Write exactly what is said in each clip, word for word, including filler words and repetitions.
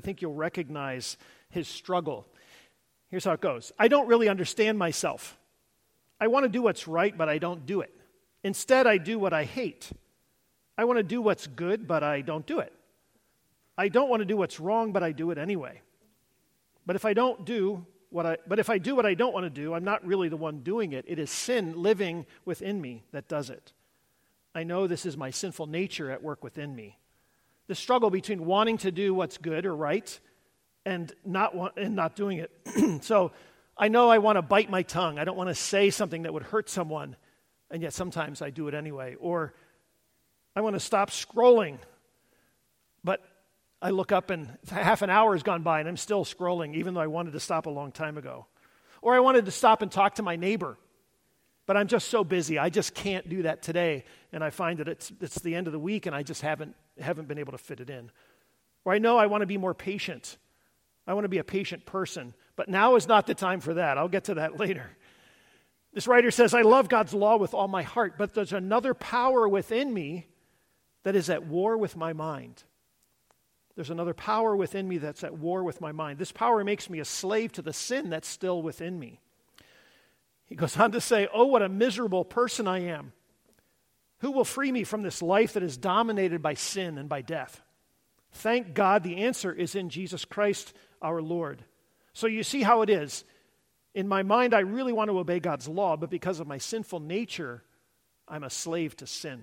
think you'll recognize his struggle. Here's how it goes. I don't really understand myself. I want to do what's right, but I don't do it. Instead, I do what I hate. I want to do what's good, but I don't do it. I don't want to do what's wrong, but I do it anyway. But if I don't do what I, but if I do what I don't want to do, I'm not really the one doing it. It is sin living within me that does it. I know this is my sinful nature at work within me. The struggle between wanting to do what's good or right and not want, and not doing it. So I know I want to bite my tongue. I don't want to say something that would hurt someone, and yet sometimes I do it anyway. Or I want to stop scrolling, but I look up and half an hour has gone by and I'm still scrolling, even though I wanted to stop a long time ago. Or I wanted to stop and talk to my neighbor, but I'm just so busy. I just can't do that today, and I find that it's it's the end of the week and I just haven't haven't been able to fit it in. Or I know I want to be more patient. I want to be a patient person, but now is not the time for that. I'll get to that later. This writer says, I love God's law with all my heart, but there's another power within me that is at war with my mind. There's another power within me that's at war with my mind. This power makes me a slave to the sin that's still within me. He goes on to say, oh, what a miserable person I am. Who will free me from this life that is dominated by sin and by death? Thank God the answer is in Jesus Christ our Lord. So you see how it is. In my mind, I really want to obey God's law, but because of my sinful nature, I'm a slave to sin.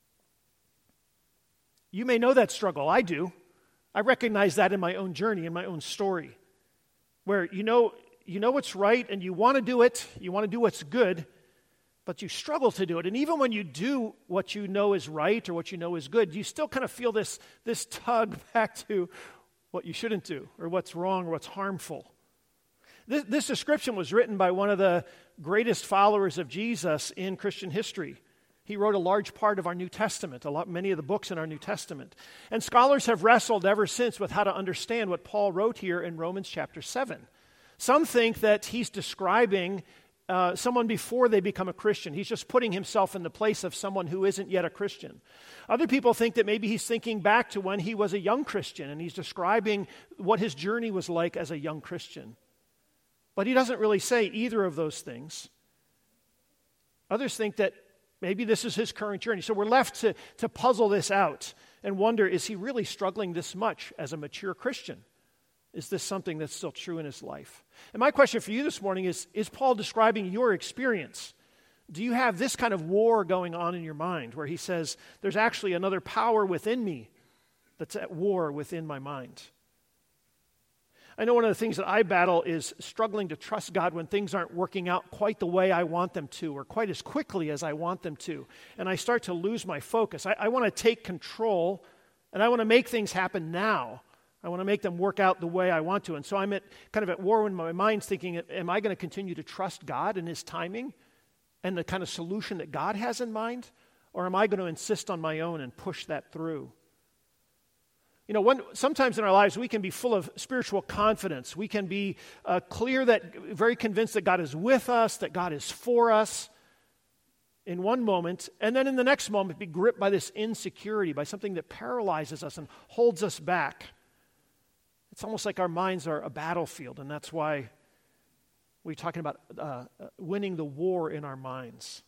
You may know that struggle. I do. I recognize that in my own journey, in my own story, where you know you know what's right and you want to do it, you want to do what's good, but you struggle to do it. And even when you do what you know is right or what you know is good, you still kind of feel this, this tug back to what you shouldn't do or what's wrong or what's harmful. This, this description was written by one of the greatest followers of Jesus in Christian history. He wrote a large part of our New Testament, a lot, many of the books in our New Testament. And scholars have wrestled ever since with how to understand what Paul wrote here in Romans chapter seven. Some think that he's describing uh, someone before they become a Christian. He's just putting himself in the place of someone who isn't yet a Christian. Other people think that maybe he's thinking back to when he was a young Christian and he's describing what his journey was like as a young Christian. But he doesn't really say either of those things. Others think that maybe this is his current journey. So we're left to, to puzzle this out and wonder, is he really struggling this much as a mature Christian? Is this something that's still true in his life? And my question for you this morning is, is Paul describing your experience? Do you have this kind of war going on in your mind where he says, there's actually another power within me that's at war within my mind? I know one of the things that I battle is struggling to trust God when things aren't working out quite the way I want them to or quite as quickly as I want them to. And I start to lose my focus. I, I want to take control and I want to make things happen now. I want to make them work out the way I want to. And so I'm at kind of at war in my mind thinking, am I going to continue to trust God and his timing and the kind of solution that God has in mind? Or am I going to insist on my own and push that through? You know, when, sometimes in our lives we can be full of spiritual confidence. We can be uh, clear that, very convinced that God is with us, that God is for us in one moment, and then in the next moment be gripped by this insecurity, by something that paralyzes us and holds us back. It's almost like our minds are a battlefield, and that's why we're talking about uh, winning the war in our minds.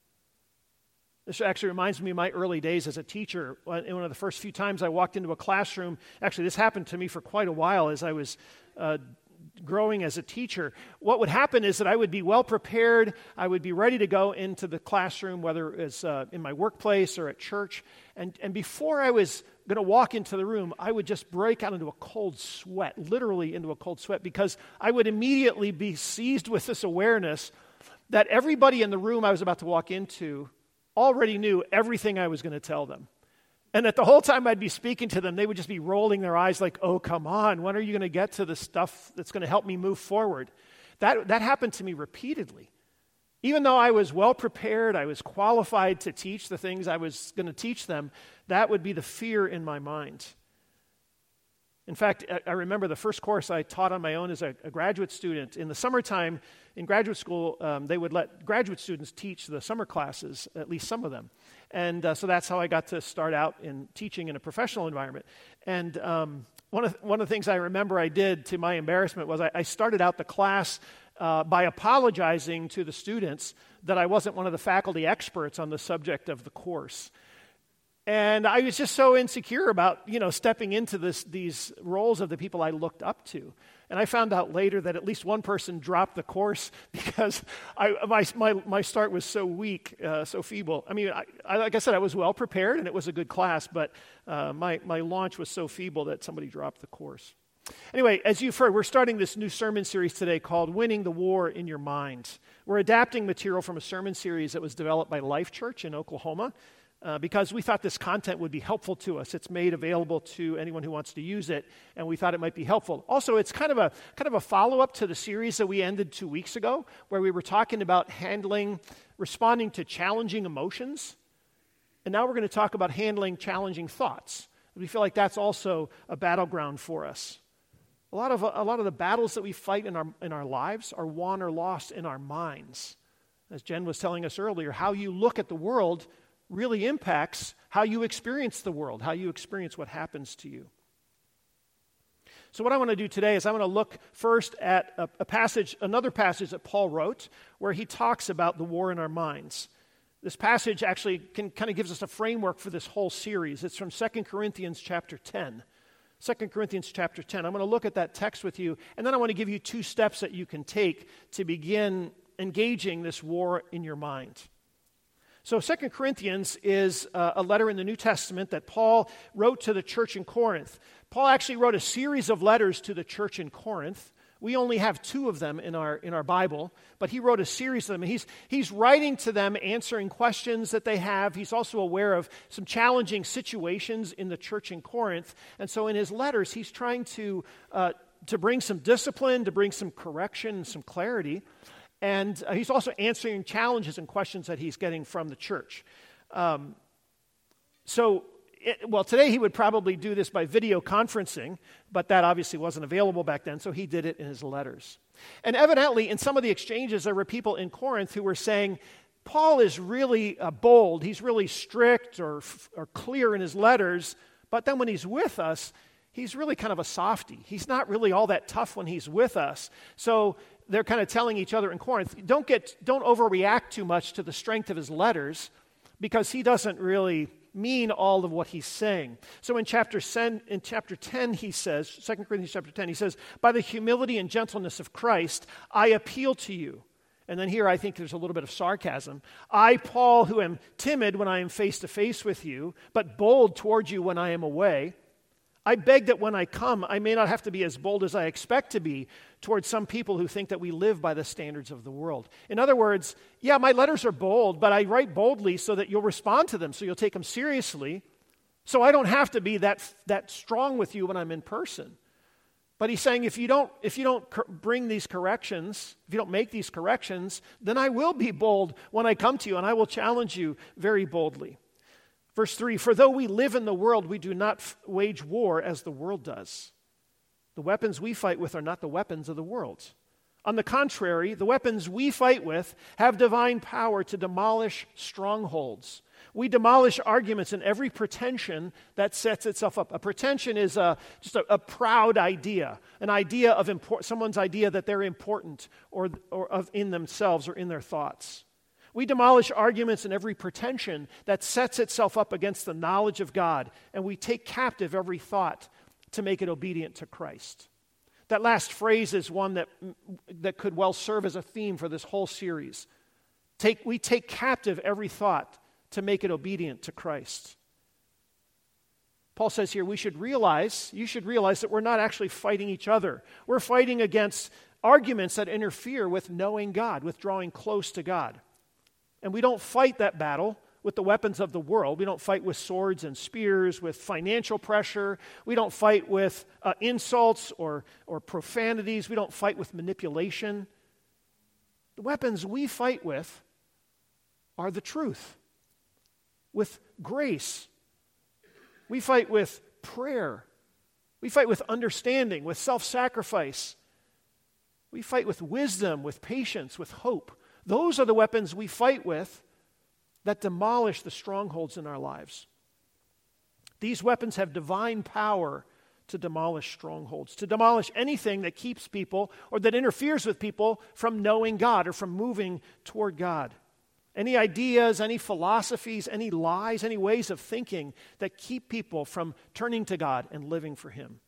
This actually reminds me of my early days as a teacher. One of the first few times I walked into a classroom, actually this happened to me for quite a while as I was uh, growing as a teacher. What would happen is that I would be well prepared, I would be ready to go into the classroom, whether it was uh, in my workplace or at church, and, and before I was going to walk into the room, I would just break out into a cold sweat, literally into a cold sweat, because I would immediately be seized with this awareness that everybody in the room I was about to walk into already knew everything I was going to tell them. And that the whole time I'd be speaking to them, they would just be rolling their eyes like, oh, come on, when are you going to get to the stuff that's going to help me move forward? That, that happened to me repeatedly. Even though I was well prepared, I was qualified to teach the things I was going to teach them, that would be the fear in my mind. In fact, I remember the first course I taught on my own as a, a graduate student. In the summertime, in graduate school, um, they would let graduate students teach the summer classes, at least some of them. And uh, so that's how I got to start out in teaching in a professional environment. And um, one of, one of the things I remember I did to my embarrassment was I, I started out the class uh, by apologizing to the students that I wasn't one of the faculty experts on the subject of the course. And I was just so insecure about, you know, stepping into this, these roles of the people I looked up to. And I found out later that at least one person dropped the course because I, my, my, my start was so weak, uh, so feeble. I mean, I, I, like I said, I was well prepared and it was a good class, but uh, my, my launch was so feeble that somebody dropped the course. Anyway, as you've heard, we're starting this new sermon series today called Winning the War in Your Mind. We're adapting material from a sermon series that was developed by Life Church in Oklahoma. Uh, because we thought this content would be helpful to us. It's made available to anyone who wants to use it, and we thought it might be helpful. Also, it's kind of a kind of a follow-up to the series that we ended two weeks ago, where we were talking about handling, responding to challenging emotions. And now we're going to talk about handling challenging thoughts. We feel like that's also a battleground for us. A lot of a lot of the battles that we fight in our in our lives are won or lost in our minds. As Jen was telling us earlier, how you look at the world really impacts how you experience the world, how you experience what happens to you. So what I want to do today is I want to look first at a, a passage, another passage that Paul wrote, where he talks about the war in our minds. This passage actually can, kind of gives us a framework for this whole series. It's from Second Corinthians chapter ten. Second Corinthians chapter ten. I'm going to look at that text with you, and then I want to give you two steps that you can take to begin engaging this war in your mind. So Second Corinthians is uh, a letter in the New Testament that Paul wrote to the church in Corinth. Paul actually wrote a series of letters to the church in Corinth. We only have two of them in our in our Bible, but he wrote a series of them. And he's, he's writing to them, answering questions that they have. He's also aware of some challenging situations in the church in Corinth. And so in his letters, he's trying to uh, to bring some discipline, to bring some correction and some clarity. And uh, he's also answering challenges and questions that he's getting from the church. Um, so, it, well, today he would probably do this by video conferencing, but that obviously wasn't available back then, so he did it in his letters. And evidently, in some of the exchanges, there were people in Corinth who were saying, Paul is really uh, bold, he's really strict or, or clear in his letters, but then when he's with us, he's really kind of a softie. He's not really all that tough when he's with us. So they're kind of telling each other in Corinth, don't get, don't overreact too much to the strength of his letters, because he doesn't really mean all of what he's saying. So in chapter ten, in chapter ten, he says, Second Corinthians chapter ten, he says, by the humility and gentleness of Christ, I appeal to you. And then here I think there's a little bit of sarcasm. I, Paul, who am timid when I am face to face with you, but bold toward you when I am away, I beg that when I come, I may not have to be as bold as I expect to be towards some people who think that we live by the standards of the world. In other words, yeah, my letters are bold, but I write boldly so that you'll respond to them, so you'll take them seriously, so I don't have to be that, that strong with you when I'm in person. But he's saying if you don't, if you don't bring these corrections, if you don't make these corrections, then I will be bold when I come to you, and I will challenge you very boldly. Verse three, for though we live in the world, we do not f- wage war as the world does. The weapons we fight with are not the weapons of the world. On the contrary, the weapons we fight with have divine power to demolish strongholds. We demolish arguments and every pretension that sets itself up. A pretension is a, just a, a proud idea, an idea of import, someone's idea that they're important or, or of in themselves or in their thoughts. We demolish arguments and every pretension that sets itself up against the knowledge of God, and we take captive every thought to make it obedient to Christ. That last phrase is one that, that could well serve as a theme for this whole series. Take, we take captive every thought to make it obedient to Christ. Paul says here we should realize, you should realize that we're not actually fighting each other. We're fighting against arguments that interfere with knowing God, with drawing close to God. And we don't fight that battle with the weapons of the world. We don't fight with swords and spears, with financial pressure. We don't fight with uh, insults or, or profanities. We don't fight with manipulation. The weapons we fight with are the truth, with grace. We fight with prayer. We fight with understanding, with self-sacrifice. We fight with wisdom, with patience, with hope. Those are the weapons we fight with that demolish the strongholds in our lives. These weapons have divine power to demolish strongholds, to demolish anything that keeps people or that interferes with people from knowing God or from moving toward God. Any ideas, any philosophies, any lies, any ways of thinking that keep people from turning to God and living for Him.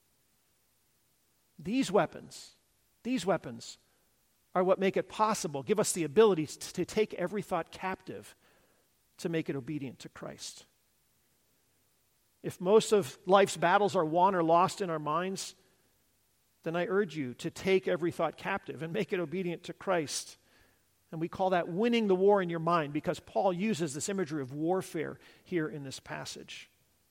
These weapons, these weapons are what make it possible, give us the ability to take every thought captive to make it obedient to Christ. If most of life's battles are won or lost in our minds, then I urge you to take every thought captive and make it obedient to Christ. And we call that winning the war in your mind, because Paul uses this imagery of warfare here in this passage.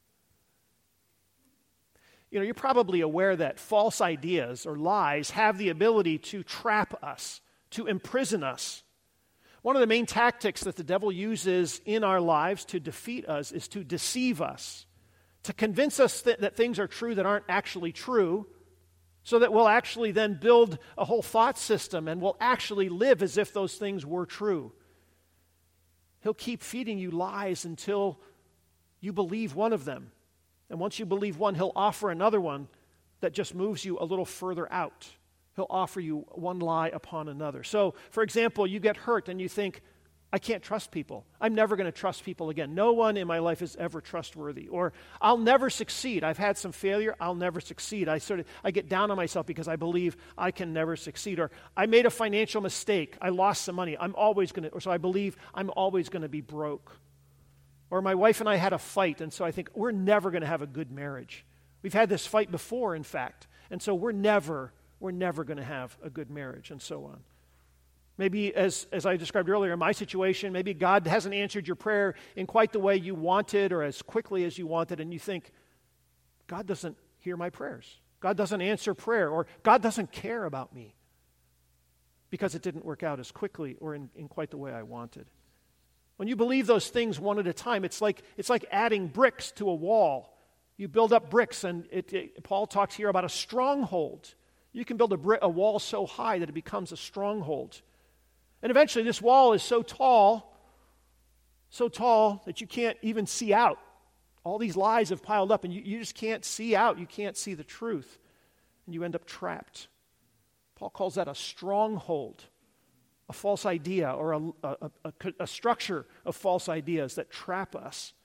You know, you're probably aware that false ideas or lies have the ability to trap us, to imprison us. One of the main tactics that the devil uses in our lives to defeat us is to deceive us, to convince us th- that things are true that aren't actually true, so that we'll actually then build a whole thought system and we'll actually live as if those things were true. He'll keep feeding you lies until you believe one of them. And once you believe one, he'll offer another one that just moves you a little further out. He'll offer you one lie upon another. So, for example, you get hurt and you think, I can't trust people. I'm never going to trust people again. No one in my life is ever trustworthy. Or I'll never succeed. I've had some failure. I'll never succeed. I sort of I get down on myself because I believe I can never succeed. Or I made a financial mistake. I lost some money. I'm always going to, or so I believe I'm always going to be broke. Or my wife and I had a fight, and so I think we're never going to have a good marriage. We've had this fight before, in fact, and so we're never, we're never going to have a good marriage, and so on. Maybe, as, as I described earlier, in my situation, maybe God hasn't answered your prayer in quite the way you wanted or as quickly as you wanted, and you think, God doesn't hear my prayers. God doesn't answer prayer, or God doesn't care about me because it didn't work out as quickly or in, in quite the way I wanted. When you believe those things one at a time, it's like, it's like adding bricks to a wall. You build up bricks, and it, it, Paul talks here about a stronghold. You can build a, brick, a wall so high that it becomes a stronghold. And eventually this wall is so tall, so tall that you can't even see out. All these lies have piled up and you, you just can't see out. You can't see the truth. And you end up trapped. Paul calls that a stronghold, a false idea, or a, a, a, a structure of false ideas that trap us.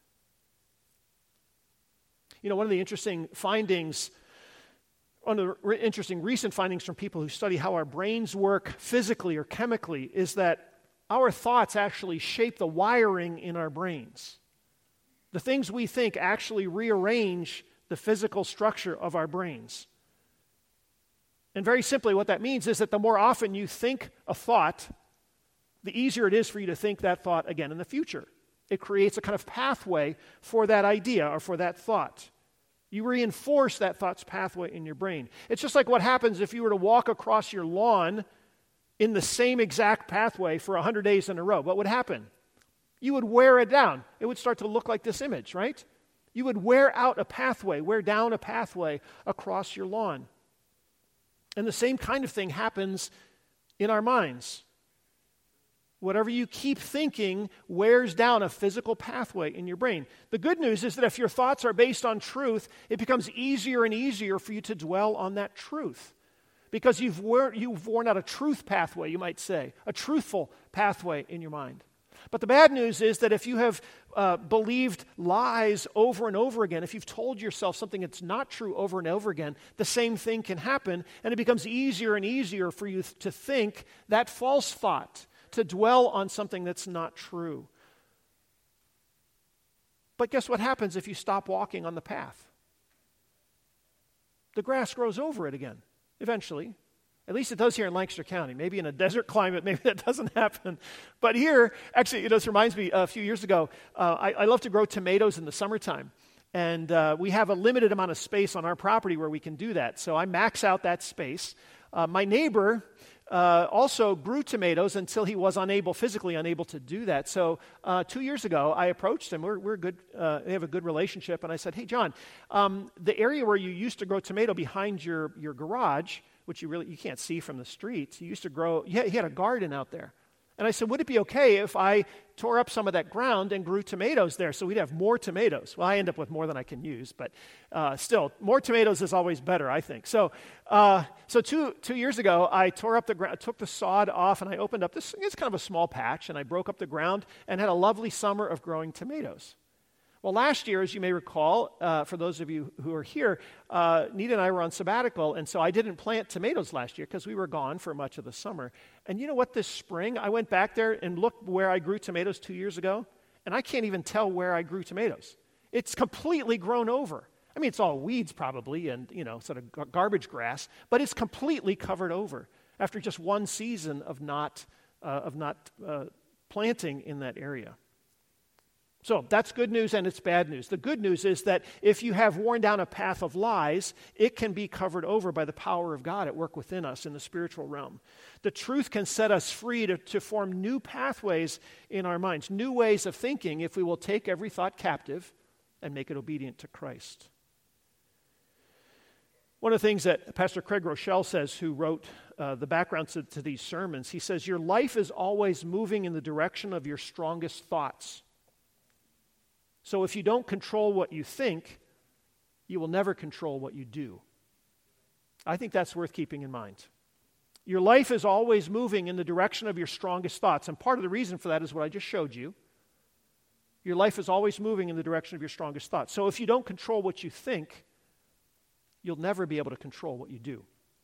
You know, one of the interesting findings One of the re- interesting recent findings from people who study how our brains work physically or chemically is that our thoughts actually shape the wiring in our brains. The things we think actually rearrange the physical structure of our brains. And very simply, what that means is that the more often you think a thought, the easier it is for you to think that thought again in the future. It creates a kind of pathway for that idea or for that thought. You reinforce that thought's pathway in your brain. It's just like what happens if you were to walk across your lawn in the same exact pathway for one hundred days in a row. What would happen? You would wear it down. It would start to look like this image, right? You would wear out a pathway, wear down a pathway across your lawn. And the same kind of thing happens in our minds. Whatever you keep thinking wears down a physical pathway in your brain. The good news is that if your thoughts are based on truth, it becomes easier and easier for you to dwell on that truth. Because you've worn, you've worn out a truth pathway, you might say, a truthful pathway in your mind. But the bad news is that if you have uh, believed lies over and over again, if you've told yourself something that's not true over and over again, the same thing can happen, and it becomes easier and easier for you to think that false thought, to dwell on something that's not true. But guess what happens if you stop walking on the path? The grass grows over it again, eventually. At least it does here in Lancaster County. Maybe in a desert climate, maybe that doesn't happen. But here, actually, you know, this reminds me, a few years ago, uh, I, I love to grow tomatoes in the summertime. And uh, we have a limited amount of space on our property where we can do that. So I max out that space. Uh, my neighbor uh, also grew tomatoes until he was unable, physically unable to do that. So uh, two years ago, I approached him. We're, we're good. Uh, we have a good relationship. And I said, hey, John, um, the area where you used to grow tomato behind your, your garage, which you really you can't see from the streets, you used to grow, he had, he had a garden out there. And I said, would it be okay if I tore up some of that ground and grew tomatoes there so we'd have more tomatoes? Well, I end up with more than I can use, but uh, still, more tomatoes is always better, I think. So uh, so two two years ago, I tore up the ground, took the sod off, and I opened up this, it's kind of a small patch, and I broke up the ground and had a lovely summer of growing tomatoes. Well, last year, as you may recall, uh, for those of you who are here, uh, Nita and I were on sabbatical, and so I didn't plant tomatoes last year because we were gone for much of the summer. And you know what? This spring, I went back there and looked where I grew tomatoes two years ago, and I can't even tell where I grew tomatoes. It's completely grown over. I mean, it's all weeds probably and, you know, sort of gar- garbage grass, but it's completely covered over after just one season of not, uh, of not uh, planting in that area. So that's good news and it's bad news. The good news is that if you have worn down a path of lies, it can be covered over by the power of God at work within us in the spiritual realm. The truth can set us free to, to form new pathways in our minds, new ways of thinking if we will take every thought captive and make it obedient to Christ. One of the things that Pastor Craig Rochelle says, who wrote uh, the background to, to these sermons, he says, your life is always moving in the direction of your strongest thoughts. So if you don't control what you think, you will never control what you do. I think that's worth keeping in mind. Your life is always moving in the direction of your strongest thoughts, and part of the reason for that is what I just showed you. Your life is always moving in the direction of your strongest thoughts. So if you don't control what you think, you'll never be able to control what you do.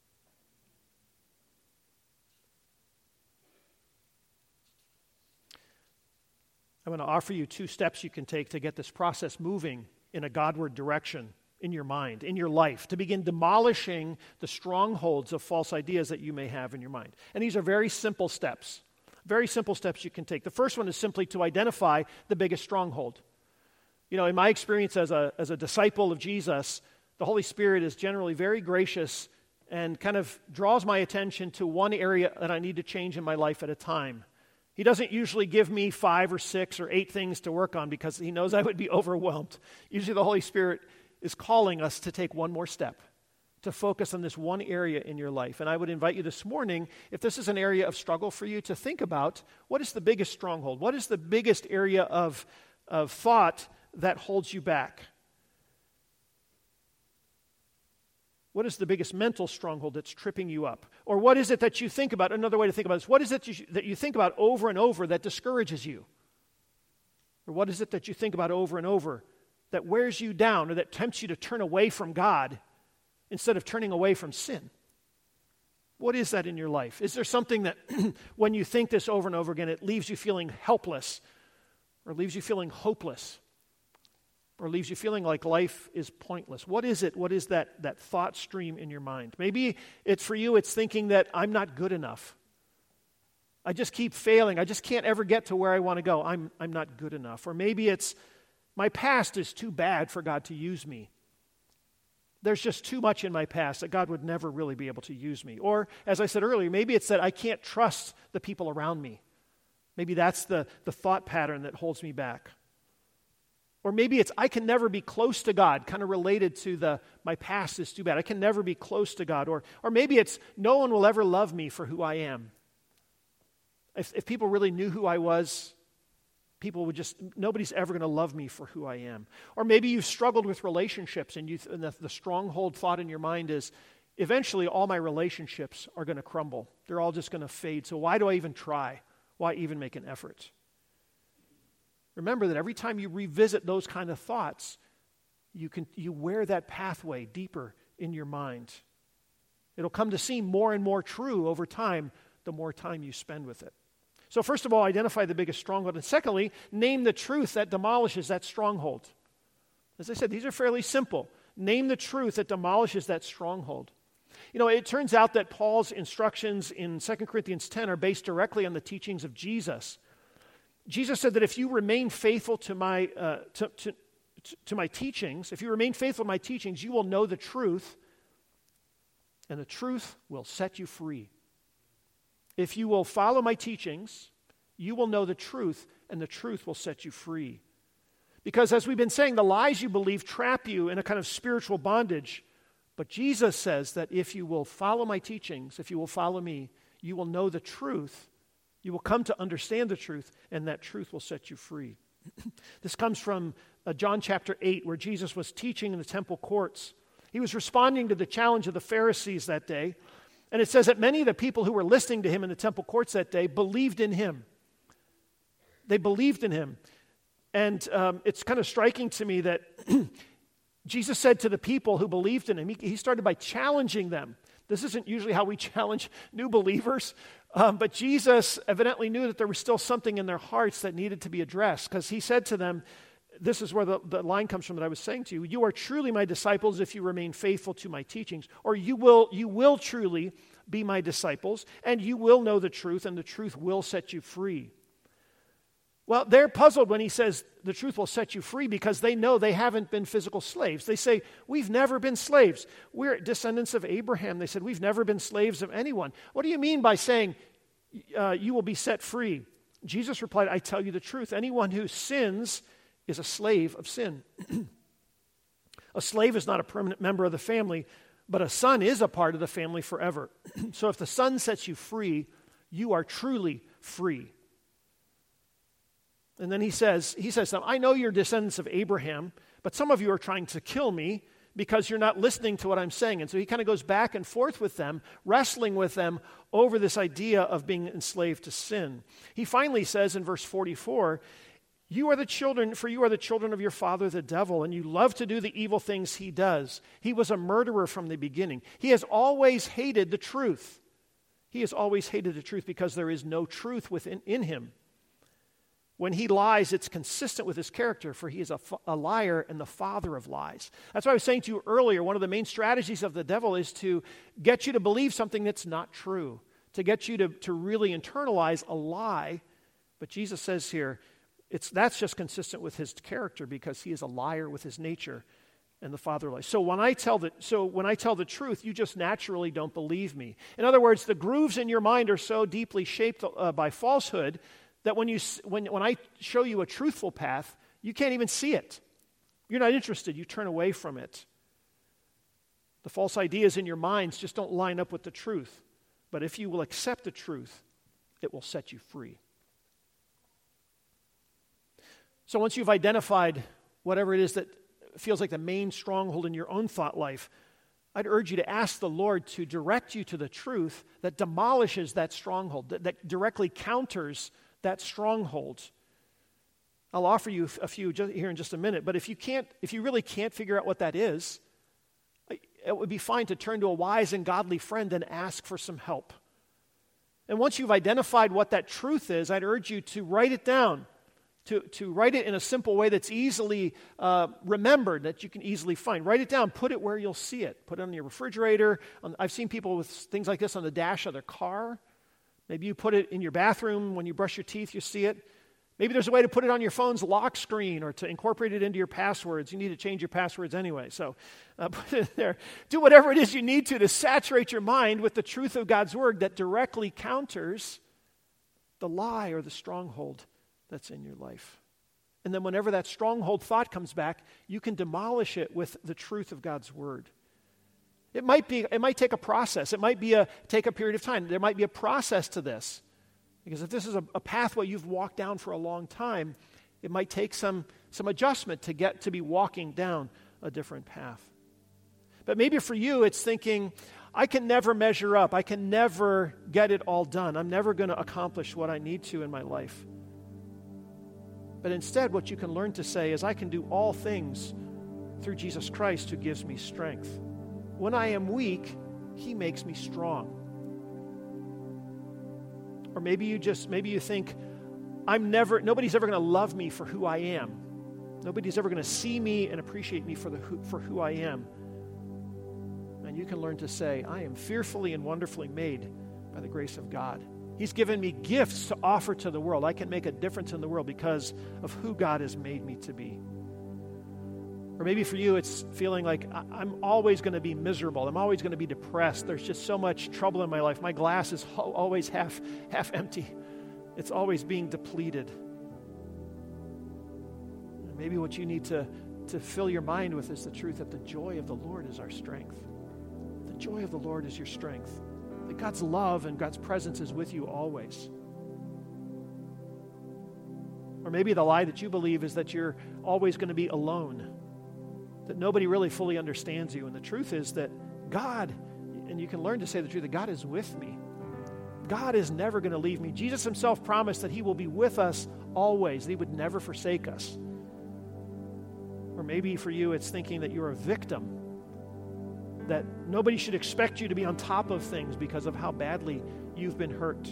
I'm going to offer you two steps you can take to get this process moving in a Godward direction in your mind, in your life, to begin demolishing the strongholds of false ideas that you may have in your mind. And these are very simple steps, very simple steps you can take. The first one is simply to identify the biggest stronghold. You know, in my experience as a, as a disciple of Jesus, the Holy Spirit is generally very gracious and kind of draws my attention to one area that I need to change in my life at a time. He doesn't usually give me five or six or eight things to work on because he knows I would be overwhelmed. Usually the Holy Spirit is calling us to take one more step, to focus on this one area in your life. And I would invite you this morning, if this is an area of struggle for you, to think about what is the biggest stronghold? What is the biggest area of, of thought that holds you back? What is the biggest mental stronghold that's tripping you up? Or what is it that you think about? Another way to think about this, what is it you, that you think about over and over that discourages you? Or what is it that you think about over and over that wears you down or that tempts you to turn away from God instead of turning away from sin? What is that in your life? Is there something that when you think this over and over again, it leaves you feeling helpless or leaves you feeling hopeless? Or leaves you feeling like life is pointless? What is it? What is that, that thought stream in your mind? Maybe it's for you, it's thinking that I'm not good enough. I just keep failing. I just can't ever get to where I want to go. I'm, I'm not good enough. Or maybe it's my past is too bad for God to use me. There's just too much in my past that God would never really be able to use me. Or, as I said earlier, maybe it's that I can't trust the people around me. Maybe that's the, the thought pattern that holds me back. Or maybe it's, I can never be close to God, kind of related to the, my past is too bad. I can never be close to God. Or, or maybe it's, no one will ever love me for who I am. If, if people really knew who I was, people would just, nobody's ever going to love me for who I am. Or maybe you've struggled with relationships and, you, and the, the stronghold thought in your mind is, eventually all my relationships are going to crumble. They're all just going to fade. So why do I even try? Why even make an effort? Remember that every time you revisit those kind of thoughts, you can you wear that pathway deeper in your mind. It'll come to seem more and more true over time, the more time you spend with it. So first of all, identify the biggest stronghold. And secondly, name the truth that demolishes that stronghold. As I said, these are fairly simple. Name the truth that demolishes that stronghold. You know, it turns out that Paul's instructions in Second Corinthians ten are based directly on the teachings of Jesus. Jesus said that if you remain faithful to my uh, to, to, to my teachings, if you remain faithful to my teachings, you will know the truth, and the truth will set you free. If you will follow my teachings, you will know the truth, and the truth will set you free. Because as we've been saying, the lies you believe trap you in a kind of spiritual bondage. But Jesus says that if you will follow my teachings, if you will follow me, you will know the truth, You will come to understand the truth, and that truth will set you free. This comes from uh, John chapter eight, where Jesus was teaching in the temple courts. He was responding to the challenge of the Pharisees that day. And it says that many of the people who were listening to him in the temple courts that day believed in him. They believed in him. And um, it's kind of striking to me that Jesus said to the people who believed in him, he, he started by challenging them. This isn't usually how we challenge new believers, um, but Jesus evidently knew that there was still something in their hearts that needed to be addressed, because he said to them, this is where the, the line comes from that I was saying to you, you are truly my disciples if you remain faithful to my teachings, or you will, you will truly be my disciples, and you will know the truth, and the truth will set you free. Well, they're puzzled when he says the truth will set you free, because they know they haven't been physical slaves. They say, we've never been slaves. We're descendants of Abraham. They said, we've never been slaves of anyone. What do you mean by saying uh, you will be set free? Jesus replied, I tell you the truth. Anyone who sins is a slave of sin. A slave is not a permanent member of the family, but a son is a part of the family forever. So if the son sets you free, you are truly free. And then he says, he says, I know you're descendants of Abraham, but some of you are trying to kill me because you're not listening to what I'm saying. And so he kind of goes back and forth with them, wrestling with them over this idea of being enslaved to sin. He finally says in verse forty-four, you are the children, for you are the children of your father the devil, and you love to do the evil things he does. He was a murderer from the beginning. He has always hated the truth. He has always hated the truth because there is no truth within in him. When he lies, it's consistent with his character, for he is a, a liar and the father of lies. That's why I was saying to you earlier, one of the main strategies of the devil is to get you to believe something that's not true, to get you to, to really internalize a lie. But Jesus says here, it's that's just consistent with his character, because he is a liar with his nature and the father lies. So when I tell the, so when I tell the truth, you just naturally don't believe me. In other words, the grooves in your mind are so deeply shaped uh, by falsehood that when you when when I show you a truthful path, you can't even see it. You're not interested. You turn away from it. The false ideas in your minds just don't line up with the truth. But if you will accept the truth, it will set you free. So once you've identified whatever it is that feels like the main stronghold in your own thought life, I'd urge you to ask the Lord to direct you to the truth that demolishes that stronghold, that, that directly counters that stronghold. I'll offer you a few here in just a minute, but if you can't, if you really can't figure out what that is, it would be fine to turn to a wise and godly friend and ask for some help. And once you've identified what that truth is, I'd urge you to write it down, to, to write it in a simple way that's easily uh, remembered, that you can easily find. Write it down, put it where you'll see it. Put it on your refrigerator. On, I've seen people with things like this on the dash of their car. Maybe you put it in your bathroom when you brush your teeth, you see it. Maybe there's a way to put it on your phone's lock screen or to incorporate it into your passwords. You need to change your passwords anyway, so uh, put it there. Do whatever it is you need to to saturate your mind with the truth of God's word that directly counters the lie or the stronghold that's in your life. And then whenever that stronghold thought comes back, you can demolish it with the truth of God's word. It might be, it might take a process. It might be a take a period of time. There might be a process to this. Because if this is a, a pathway you've walked down for a long time, it might take some, some adjustment to get to be walking down a different path. But maybe for you, it's thinking, I can never measure up. I can never get it all done. I'm never going to accomplish what I need to in my life. But instead, what you can learn to say is, I can do all things through Jesus Christ who gives me strength. When I am weak, he makes me strong. Or maybe you just, maybe you think, I'm never, nobody's ever going to love me for who I am. Nobody's ever going to see me and appreciate me for the for who I am. And you can learn to say, I am fearfully and wonderfully made by the grace of God. He's given me gifts to offer to the world. I can make a difference in the world because of who God has made me to be. Or maybe for you, it's feeling like I'm always going to be miserable. I'm always going to be depressed. There's just so much trouble in my life. My glass is always half, half empty. It's always being depleted. And maybe what you need to, to fill your mind with is the truth that the joy of the Lord is our strength. The joy of the Lord is your strength. That God's love and God's presence is with you always. maybe the lie that you believe is that you're always going to be alone, that nobody really fully understands you. And the truth is that God, and you can learn to say the truth, that God is with me. God is never going to leave me. Jesus himself promised that he will be with us always, that he would never forsake us. Or maybe for you, it's thinking that you're a victim, that nobody should expect you to be on top of things because of how badly you've been hurt.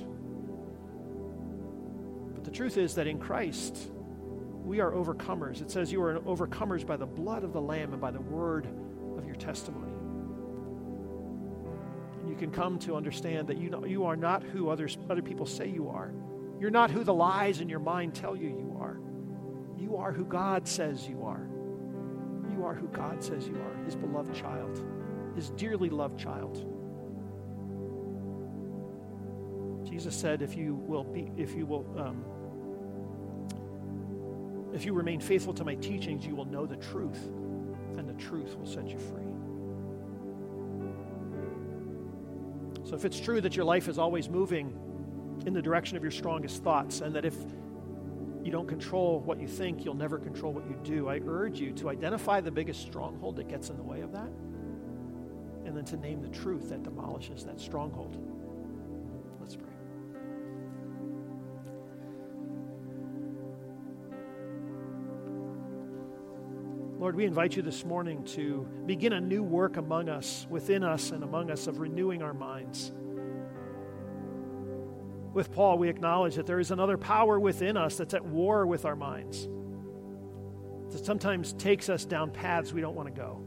But the truth is that in Christ, we are overcomers. It says you are overcomers by the blood of the Lamb and by the word of your testimony. And you can come to understand that you know, you are not who others, other people say you are. You're not who the lies in your mind tell you you are. You are who God says you are. You are who God says you are, his beloved child, his dearly loved child. Jesus said, if you will be, if you will, um, if you remain faithful to my teachings, you will know the truth, and the truth will set you free. So if it's true that your life is always moving in the direction of your strongest thoughts, and that if you don't control what you think, you'll never control what you do, I urge you to identify the biggest stronghold that gets in the way of that, and then to name the truth that demolishes that stronghold. Let's pray. Lord, we invite you this morning to begin a new work among us, within us and among us, of renewing our minds. With Paul, we acknowledge that there is another power within us that's at war with our minds, that sometimes takes us down paths we don't want to go.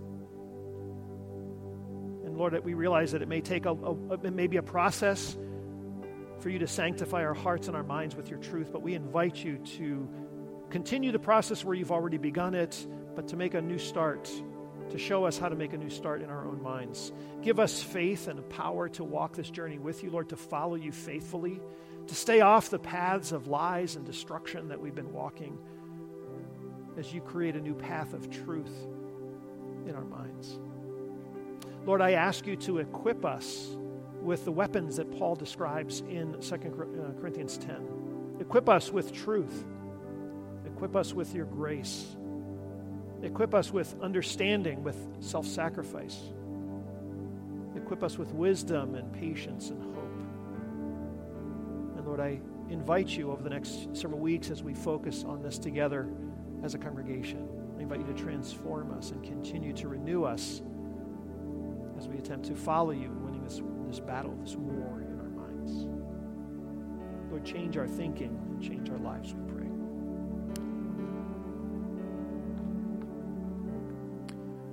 And Lord, that we realize that it may take a, a it may be a process for you to sanctify our hearts and our minds with your truth, but we invite you to continue the process where you've already begun it, but to make a new start, to show us how to make a new start in our own minds. Give us faith and the power to walk this journey with you, Lord, to follow you faithfully, to stay off the paths of lies and destruction that we've been walking as you create a new path of truth in our minds. Lord, I ask you to equip us with the weapons that Paul describes in Second Corinthians ten. Equip us with truth. Equip us with your grace. Equip us with understanding, with self-sacrifice. Equip us with wisdom and patience and hope. And Lord, I invite you over the next several weeks as we focus on this together as a congregation. I invite you to transform us and continue to renew us as we attempt to follow you in winning this, this battle, this war in our minds. Lord, change our thinking and change our lives, we pray.